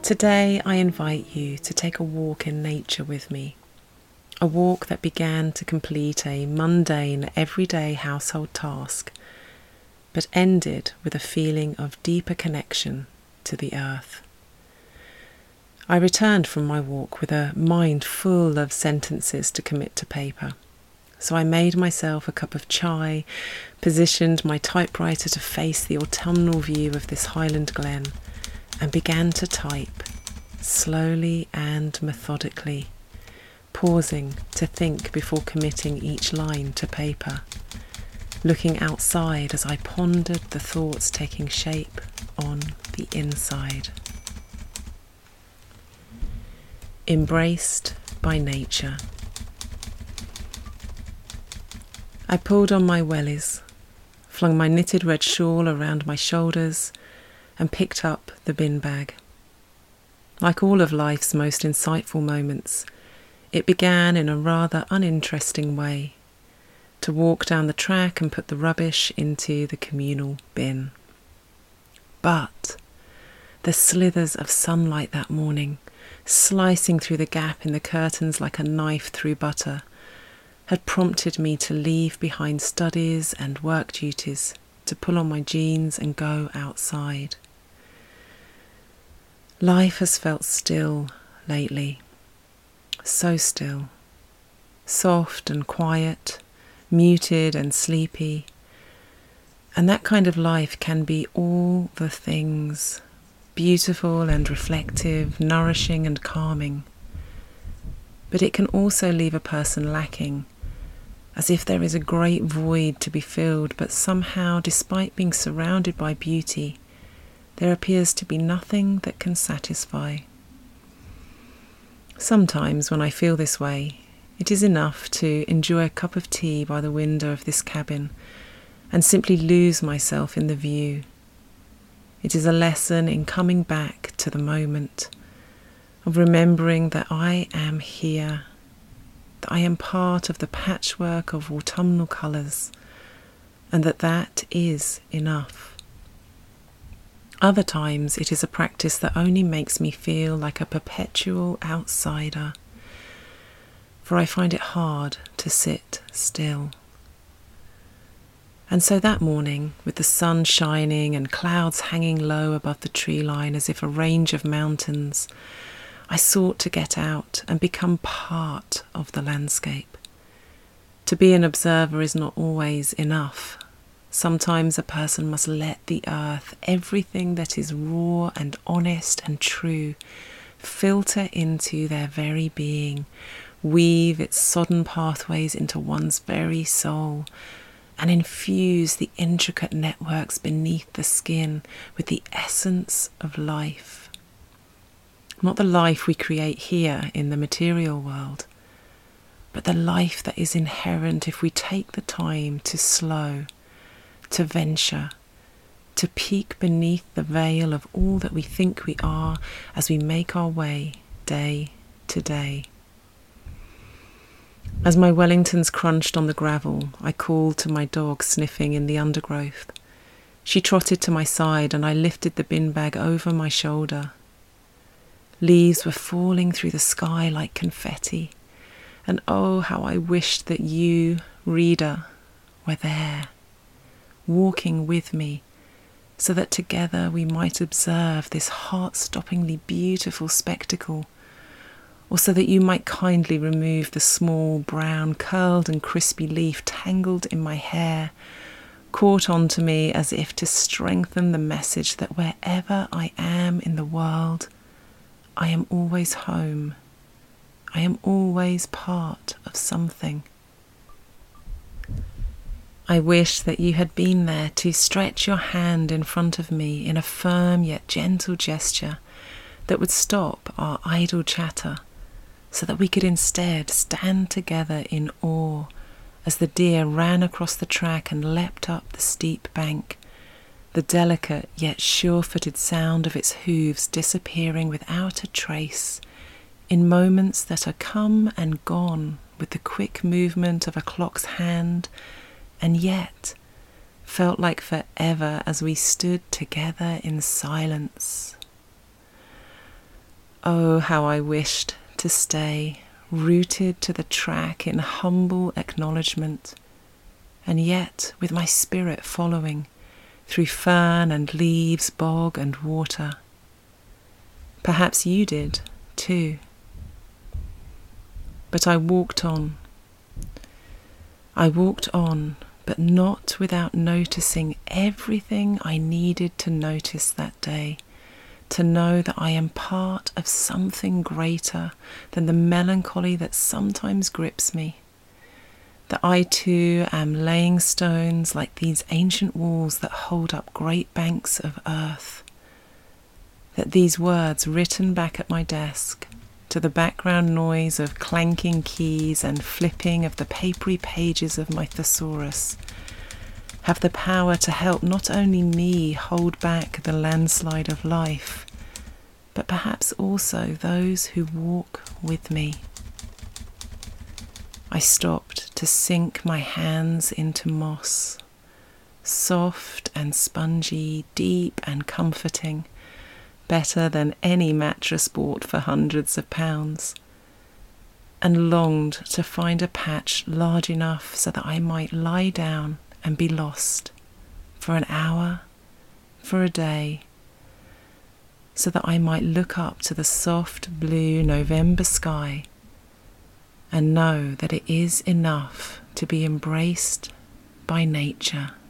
Today I invite you to take a walk in nature with me, a walk that began to complete a mundane, everyday household task, but ended with a feeling of deeper connection to the earth. I returned from my walk with a mind full of sentences to commit to paper. So I made myself a cup of chai, positioned my typewriter to face the autumnal view of this highland glen, and began to type, slowly and methodically, pausing to think before committing each line to paper, looking outside as I pondered the thoughts taking shape on the inside. Embraced by nature. I pulled on my wellies, flung my knitted red shawl around my shoulders, and picked up the bin bag. Like all of life's most insightful moments, it began in a rather uninteresting way, to walk down the track and put the rubbish into the communal bin. But the slithers of sunlight that morning, slicing through the gap in the curtains like a knife through butter, had prompted me to leave behind studies and work duties, to pull on my jeans and go outside. Life has felt still lately, so still, soft and quiet, muted and sleepy, and that kind of life can be all the things, beautiful and reflective, nourishing and calming, but it can also leave a person lacking, as if there is a great void to be filled, but somehow, despite being surrounded by beauty, there appears to be nothing that can satisfy. Sometimes when I feel this way, it is enough to enjoy a cup of tea by the window of this cabin and simply lose myself in the view. It is a lesson in coming back to the moment, of remembering that I am here, that I am part of the patchwork of autumnal colours, and that is enough. Other times it is a practice that only makes me feel like a perpetual outsider, for I find it hard to sit still. And so that morning, with the sun shining and clouds hanging low above the tree line as if a range of mountains, I sought to get out and become part of the landscape. To be an observer is not always enough. Sometimes a person must let the earth, everything that is raw and honest and true, filter into their very being, weave its sodden pathways into one's very soul, and infuse the intricate networks beneath the skin with the essence of life. Not the life we create here in the material world, but the life that is inherent if we take the time to slow, to venture, to peek beneath the veil of all that we think we are as we make our way day to day. As my Wellingtons crunched on the gravel, I called to my dog sniffing in the undergrowth. She trotted to my side and I lifted the bin bag over my shoulder. Leaves were falling through the sky like confetti, and oh, how I wished that you, reader, were there, walking with me, so that together we might observe this heart-stoppingly beautiful spectacle, or so that you might kindly remove the small, brown, curled and crispy leaf tangled in my hair, caught onto me as if to strengthen the message that wherever I am in the world, I am always home. I am always part of something. I wish that you had been there to stretch your hand in front of me in a firm yet gentle gesture that would stop our idle chatter, so that we could instead stand together in awe as the deer ran across the track and leapt up the steep bank, the delicate yet sure-footed sound of its hooves disappearing without a trace, in moments that are come and gone with the quick movement of a clock's hand, and yet felt like forever as we stood together in silence. Oh, how I wished to stay, rooted to the track in humble acknowledgement, and yet with my spirit following through fern and leaves, bog and water. Perhaps you did too. But I walked on. I walked on, but not without noticing everything I needed to notice that day, to know that I am part of something greater than the melancholy that sometimes grips me, that I too am laying stones like these ancient walls that hold up great banks of earth, that these words written back at my desk, to the background noise of clanking keys and flipping of the papery pages of my thesaurus, have the power to help not only me hold back the landslide of life, but perhaps also those who walk with me. I stopped to sink my hands into moss, soft and spongy, deep and comforting, better than any mattress bought for hundreds of pounds, and longed to find a patch large enough so that I might lie down and be lost for an hour, for a day, so that I might look up to the soft blue November sky and know that it is enough to be embraced by nature.